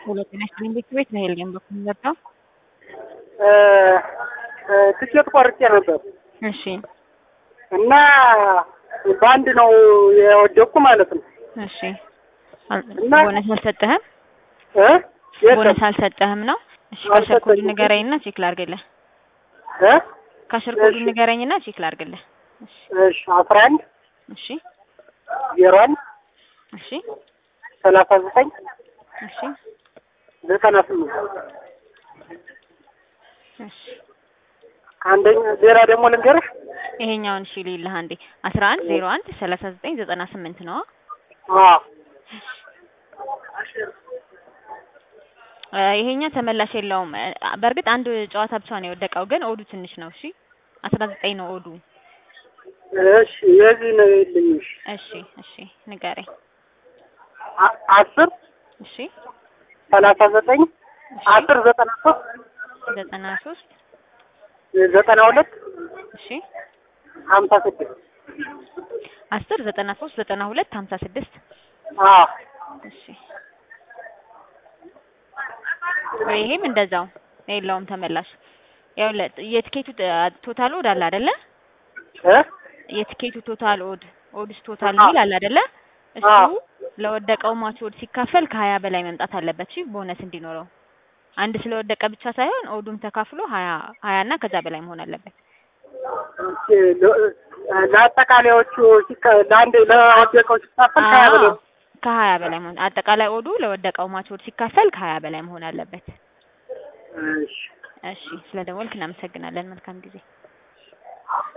ሁለተኛ ቤት ቤት ነው ሄልየም በኩል መጣው። ትኬት ቆርጬ ነበር እሺ እና ባንድ ነው የወደኩ ማለት ነው። እሺ ቦነስ አልሰጠህም? ቦነስ አልሰጠህም ነው? እሺ ካሸር ኮድ ንገረኝና ቼክ ላድርግልህ። ካሸር ኮድ ንገረኝና ቼክ ላድርግልህ። እሺ 11 እሺ 01 እሺ 39 እሺ 98 እሺ አንደኛ ዜራ ደግሞ ልንገርሽ ይሄኛውን እሺ ልይልህ አንዴ 11 01 39 98 ነው። ይሄኛው ተመላሽ የለውም። በርግጥ አንድ ጨዋታ ብቻ ነው የወደቀው ግን ኦዱ ትንሽ ነው። እሺ 19 ነው ኦዱ። እሺ የዚህ ነው ይልኝ። እሺ እሺ ንገረኝ። 10 እሺ 39 10 93 93 92 እሺ 56 10 93 92 56 እሺ ይሄም እንደዛው የለውም ተመላሽ። ያው የትኬቱ ቶታል ኦድ አለ አይደለ? የትኬቱ ቶታል ኦድስ ቶታል ሚል አለ አይደለ? እሱ ለወደቀው ማች ኦድ ሲካፈል ከ20 በላይ መምጣት አለበት። እሺ ቦነስ እንዲኖረው አንድ ስለወደቀ ብቻ ሳይሆን ኦዱም ተካፍሎ 20 እና ከዛ በላይ መሆን አለበት። ለአጠቃላዮቹ ለአንድ ለወደቀው ሲካፈል ከ20 በላይ መሆን አጠቃላይ ኦዱ ለወደቀው ማች ኦድ ሲካፈል ከ20 በላይ መሆን አለበት። እሺ ስለደወልክ እናመሰግናለን። መልካም ጊዜ።